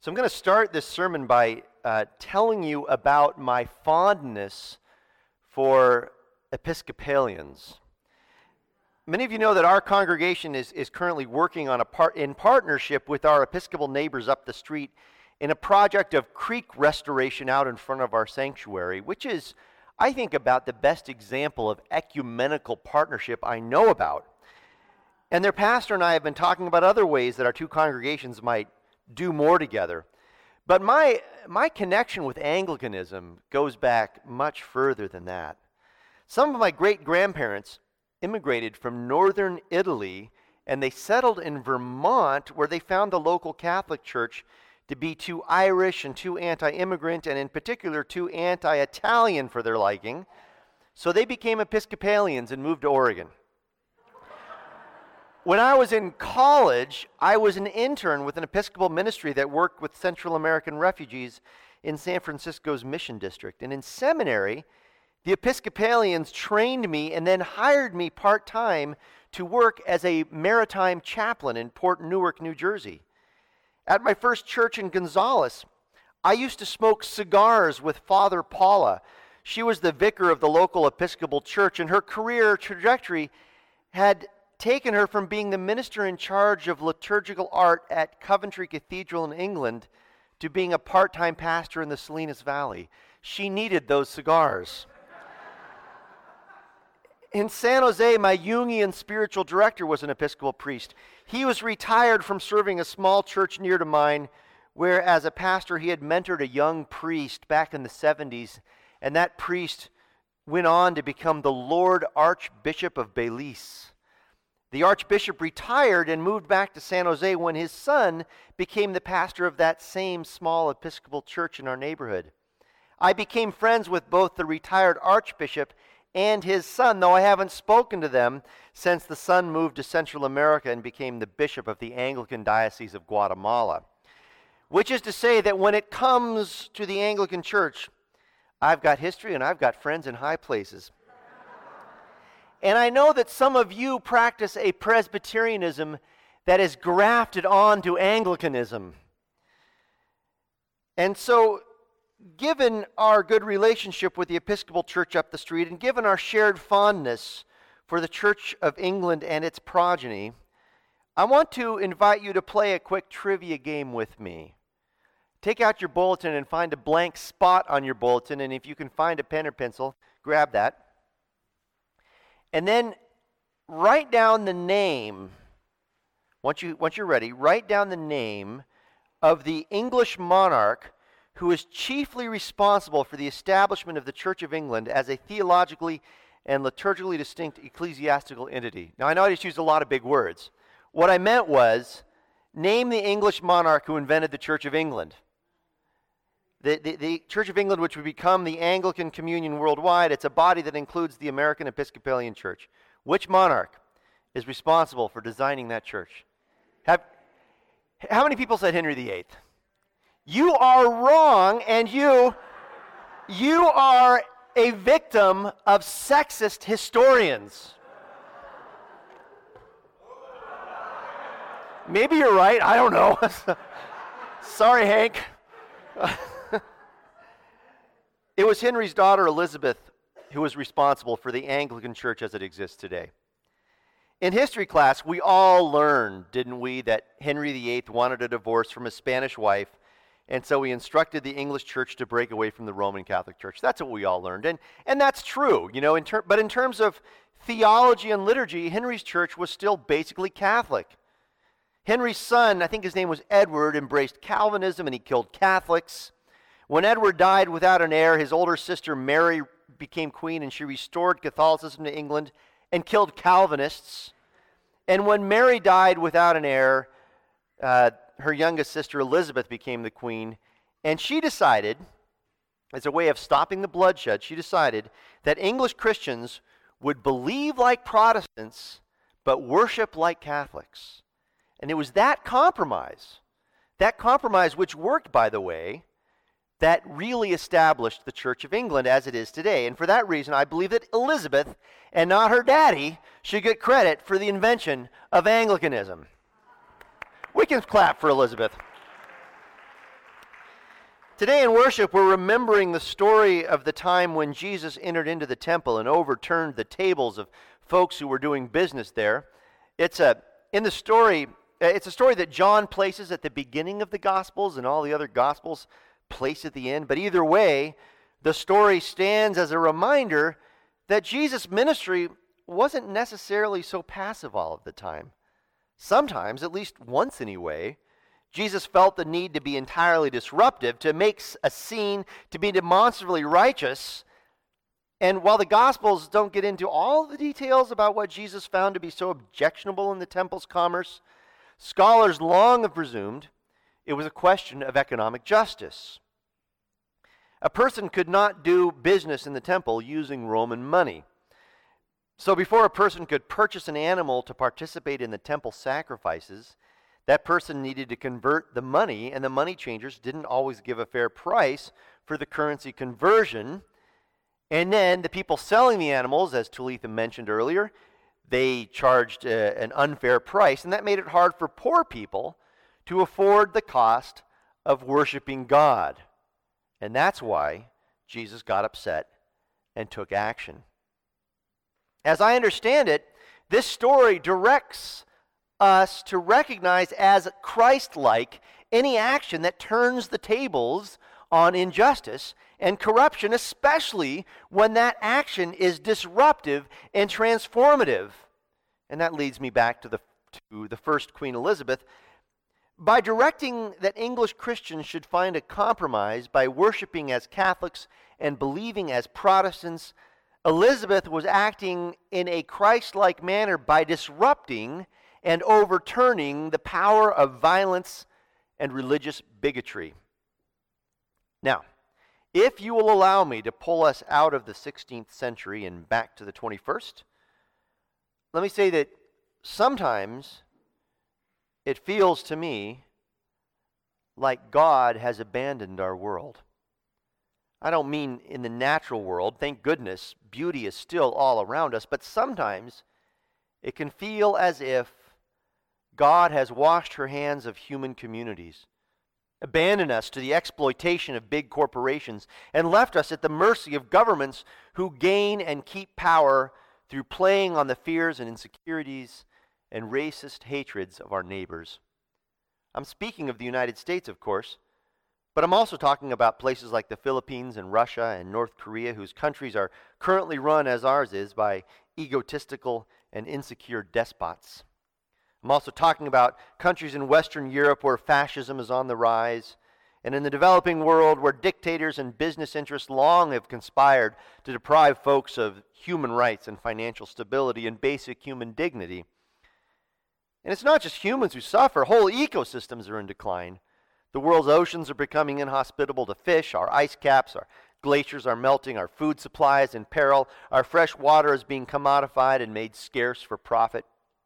So I'm going to start this sermon by telling you about my fondness for Episcopalians. Many of you know that our congregation is currently working on in partnership with our Episcopal neighbors up the street in a project of creek restoration out in front of our sanctuary, which is, I think, about the best example of ecumenical partnership I know about. And their pastor and I have been talking about other ways that our two congregations might do more together. But my connection with Anglicanism goes back much further than that. Some of my great-grandparents immigrated from northern Italy, and they settled in Vermont, where they found the local Catholic Church to be too Irish and too anti-immigrant, and in particular too anti-Italian for their liking. So they became Episcopalians and moved to Oregon. When I was in college, I was an intern with an Episcopal ministry that worked with Central American refugees in San Francisco's Mission District. And in seminary, the Episcopalians trained me and then hired me part-time to work as a maritime chaplain in Port Newark, New Jersey. At my first church in Gonzales, I used to smoke cigars with Father Paula. She was the vicar of the local Episcopal church, and her career trajectory had taken her from being the minister in charge of liturgical art at Coventry Cathedral in England to being a part-time pastor in the Salinas Valley. She needed those cigars. In San Jose, my Jungian spiritual director was an Episcopal priest. He was retired from serving a small church near to mine, where as a pastor he had mentored a young priest back in the 70s, and that priest went on to become the Lord Archbishop of Belize. The Archbishop retired and moved back to San Jose when his son became the pastor of that same small Episcopal church in our neighborhood. I became friends with both the retired Archbishop and his son, though I haven't spoken to them since the son moved to Central America and became the bishop of the Anglican Diocese of Guatemala. Which is to say that when it comes to the Anglican Church, I've got history and I've got friends in high places. And I know that some of you practice a Presbyterianism that is grafted onto Anglicanism. And so, given our good relationship with the Episcopal Church up the street, and given our shared fondness for the Church of England and its progeny, I want to invite you to play a quick trivia game with me. Take out your bulletin and find a blank spot on your bulletin, and if you can find a pen or pencil, grab that. And then write down the name, once you're ready, write down the name of the English monarch who is chiefly responsible for the establishment of the Church of England as a theologically and liturgically distinct ecclesiastical entity. Now, I know I just used a lot of big words. What I meant was, name the English monarch who invented the Church of England. The Church of England, which would become the Anglican Communion worldwide, it's a body that includes the American Episcopalian Church. Which monarch is responsible for designing that church? How many people said Henry VIII? You are wrong, and you are a victim of sexist historians. Maybe you're right, I don't know. Sorry, Hank. It was Henry's daughter Elizabeth who was responsible for the Anglican Church as it exists today. In history class, we all learned, didn't we, that Henry VIII wanted a divorce from his Spanish wife, and so he instructed the English Church to break away from the Roman Catholic Church. That's what we all learned, and that's true, you know. But in terms of theology and liturgy, Henry's church was still basically Catholic. Henry's son, I think his name was Edward, embraced Calvinism and he killed Catholics. When Edward died without an heir, his older sister Mary became queen, and she restored Catholicism to England and killed Calvinists. And when Mary died without an heir, her youngest sister Elizabeth became the queen, and she decided, as a way of stopping the bloodshed, she decided that English Christians would believe like Protestants but worship like Catholics. And it was that compromise which worked, by the way, that really established the Church of England as it is today. And for that reason, I believe that Elizabeth, and not her daddy, should get credit for the invention of Anglicanism. We can clap for Elizabeth. Today in worship, we're remembering the story of the time when Jesus entered into the temple and overturned the tables of folks who were doing business there. It's a story that John places at the beginning of the Gospels, and all the other Gospels place at the end. But either way, the story stands as a reminder that Jesus' ministry wasn't necessarily so passive all of the time. Sometimes, at least once anyway, Jesus felt the need to be entirely disruptive, to make a scene, to be demonstrably righteous. And while the Gospels don't get into all the details about what Jesus found to be so objectionable in the temple's commerce, scholars long have presumed it was a question of economic justice. A person could not do business in the temple using Roman money. So before a person could purchase an animal to participate in the temple sacrifices, that person needed to convert the money, and the money changers didn't always give a fair price for the currency conversion. And then the people selling the animals, as Talitha mentioned earlier, they charged an unfair price, and that made it hard for poor people to afford the cost of worshiping God. And that's why Jesus got upset and took action. As I understand it, this story directs us to recognize as Christ-like any action that turns the tables on injustice and corruption, especially when that action is disruptive and transformative. And that leads me back to the first Queen Elizabeth. By directing that English Christians should find a compromise by worshiping as Catholics and believing as Protestants, Elizabeth was acting in a Christ-like manner by disrupting and overturning the power of violence and religious bigotry. Now, if you will allow me to pull us out of the 16th century and back to the 21st, let me say that sometimes it feels to me like God has abandoned our world. I don't mean in the natural world. Thank goodness, beauty is still all around us, but sometimes it can feel as if God has washed her hands of human communities, abandoned us to the exploitation of big corporations, and left us at the mercy of governments who gain and keep power through playing on the fears and insecurities and racist hatreds of our neighbors. I'm speaking of the United States, of course, but I'm also talking about places like the Philippines and Russia and North Korea, whose countries are currently run, as ours is, by egotistical and insecure despots. I'm also talking about countries in Western Europe where fascism is on the rise, and in the developing world where dictators and business interests long have conspired to deprive folks of human rights and financial stability and basic human dignity. And it's not just humans who suffer. Whole ecosystems are in decline. The world's oceans are becoming inhospitable to fish. Our ice caps, our glaciers are melting. Our food supply is in peril. Our fresh water is being commodified and made scarce for profit.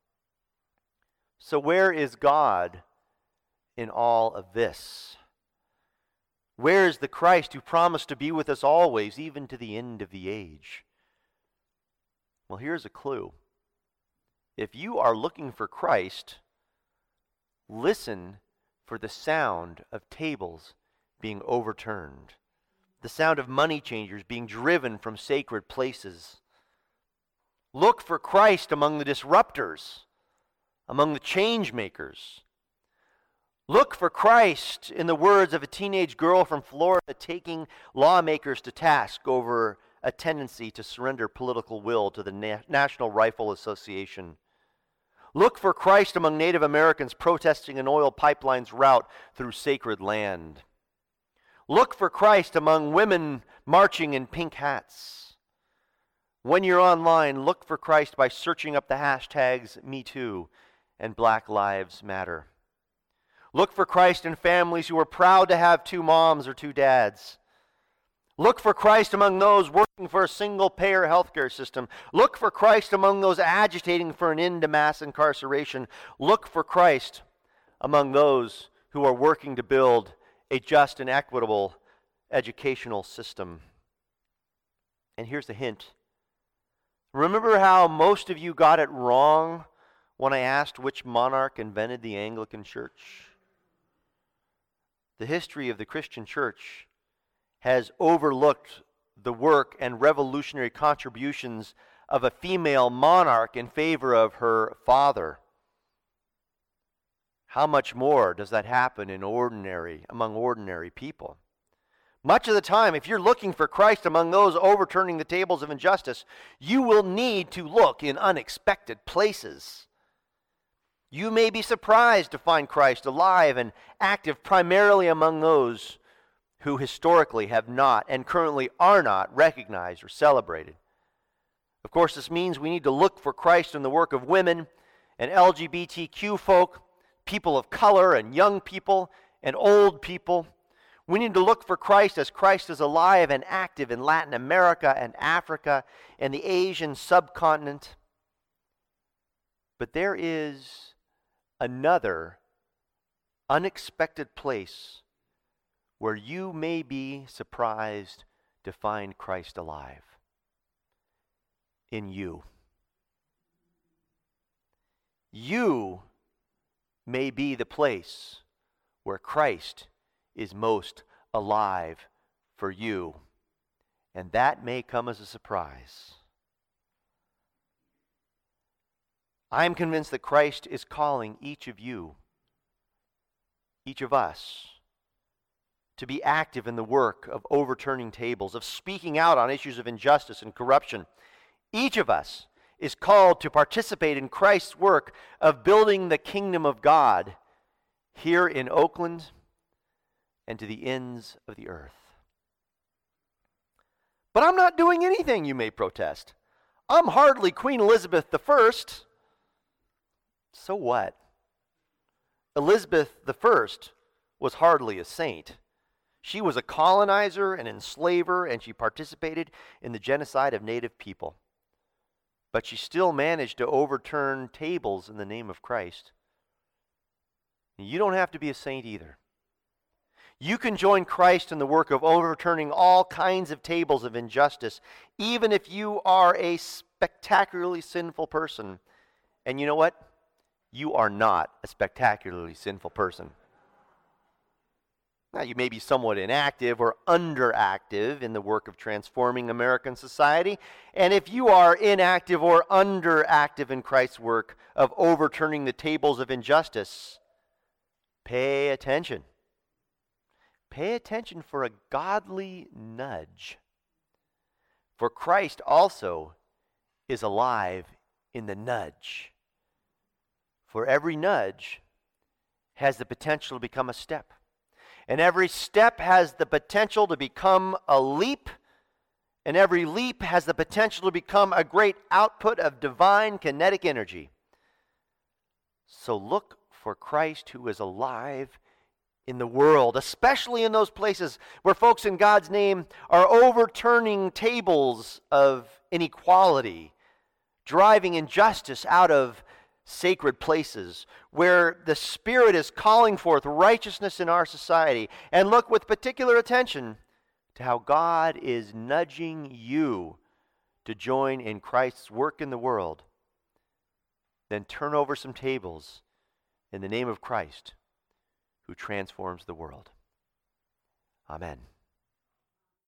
So where is God in all of this? Where is the Christ who promised to be with us always, even to the end of the age? Well, here's a clue. If you are looking for Christ, listen for the sound of tables being overturned, the sound of money changers being driven from sacred places. Look for Christ among the disruptors, among the change makers. Look for Christ in the words of a teenage girl from Florida taking lawmakers to task over a tendency to surrender political will to the National Rifle Association. Look for Christ among Native Americans protesting an oil pipeline's route through sacred land. Look for Christ among women marching in pink hats. When you're online, look for Christ by searching up the hashtags #MeToo and Black Lives Matter. Look for Christ in families who are proud to have 2 moms or 2 dads. Look for Christ among those working for a single-payer healthcare system. Look for Christ among those agitating for an end to mass incarceration. Look for Christ among those who are working to build a just and equitable educational system. And here's the hint. Remember how most of you got it wrong when I asked which monarch invented the Anglican Church? the history of the Christian church has overlooked the work and revolutionary contributions of a female monarch in favor of her father. How much more does that happen among ordinary people? Much of the time, if you're looking for Christ among those overturning the tables of injustice, you will need to look in unexpected places. You may be surprised to find Christ alive and active primarily among those who historically have not and currently are not recognized or celebrated. Of course, this means we need to look for Christ in the work of women and LGBTQ folk, people of color and young people and old people. We need to look for Christ as Christ is alive and active in Latin America and Africa and the Asian subcontinent. But there is another unexpected place where you may be surprised to find Christ alive. In you. You may be the place where Christ is most alive for you, and that may come as a surprise. I'm convinced that Christ is calling each of you, each of us, to be active in the work of overturning tables, of speaking out on issues of injustice and corruption. Each of us is called to participate in Christ's work of building the kingdom of God here in Oakland and to the ends of the earth. But I'm not doing anything, you may protest. I'm hardly Queen Elizabeth I. So what? Elizabeth I was hardly a saint. She was a colonizer, an enslaver, and she participated in the genocide of native people. But she still managed to overturn tables in the name of Christ. You don't have to be a saint either. You can join Christ in the work of overturning all kinds of tables of injustice, even if you are a spectacularly sinful person. And you know what? You are not a spectacularly sinful person. Now, you may be somewhat inactive or underactive in the work of transforming American society. And if you are inactive or underactive in Christ's work of overturning the tables of injustice, pay attention. Pay attention for a godly nudge. For Christ also is alive in the nudge. For every nudge has the potential to become a step. And every step has the potential to become a leap. And every leap has the potential to become a great output of divine kinetic energy. So look for Christ who is alive in the world, especially in those places where folks in God's name are overturning tables of inequality, driving injustice out of sacred places, where the Spirit is calling forth righteousness in our society. And look with particular attention to how God is nudging you to join in Christ's work in the world. Then turn over some tables in the name of Christ, who transforms the world. Amen.